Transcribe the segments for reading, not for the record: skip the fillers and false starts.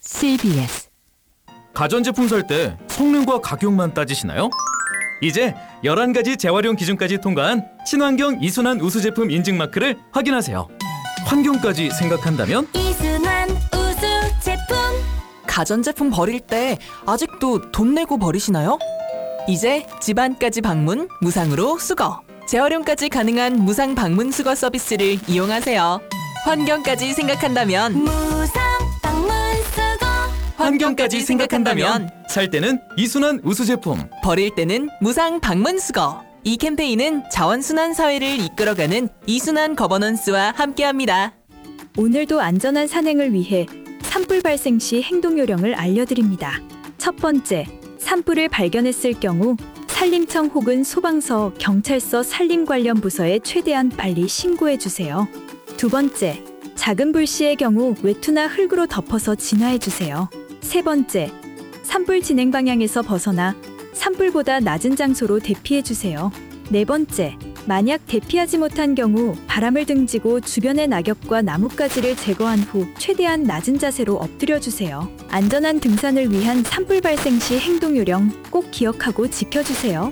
CBS. 가전제품 살 때 성능과 가격만 따지시나요? 이제 11가지 재활용 기준까지 통과한 친환경 이순환 우수 제품 인증 마크를 확인하세요. 환경까지 생각한다면 이순환 우수 제품. 가전제품 버릴 때 아직도 돈 내고 버리시나요? 이제 집안까지 방문 무상으로 수거. 재활용까지 가능한 무상 방문 수거 서비스를 이용하세요. 환경까지 생각한다면 무상 방문 수거. 환경까지 생각한다면 살 때는 이순환 우수 제품. 버릴 때는 무상 방문 수거. 이 캠페인은 자원순환 사회를 이끌어가는 이순환 거버넌스와 함께합니다. 오늘도 안전한 산행을 위해 산불 발생 시 행동 요령을 알려드립니다. 첫 번째, 산불을 발견했을 경우 산림청 혹은 소방서, 경찰서 산림 관련 부서에 최대한 빨리 신고해 주세요. 두 번째, 작은 불씨의 경우 외투나 흙으로 덮어서 진화해 주세요. 세 번째, 산불 진행 방향에서 벗어나 산불보다 낮은 장소로 대피해 주세요. 네 번째, 만약 대피하지 못한 경우 바람을 등지고 주변의 낙엽과 나뭇가지를 제거한 후 최대한 낮은 자세로 엎드려 주세요. 안전한 등산을 위한 산불 발생 시 행동 요령 꼭 기억하고 지켜주세요.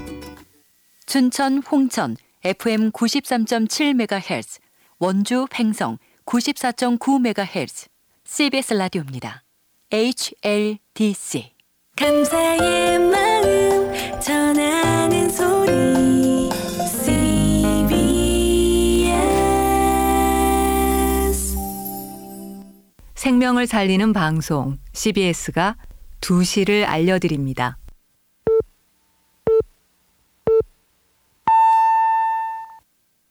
춘천 홍천 FM 93.7MHz, 원주 횡성 94.9MHz, CBS 라디오입니다. HLDC. 감사의 마음 전하는 소리. CBS. 생명을 살리는 방송 CBS가 2시를 알려드립니다.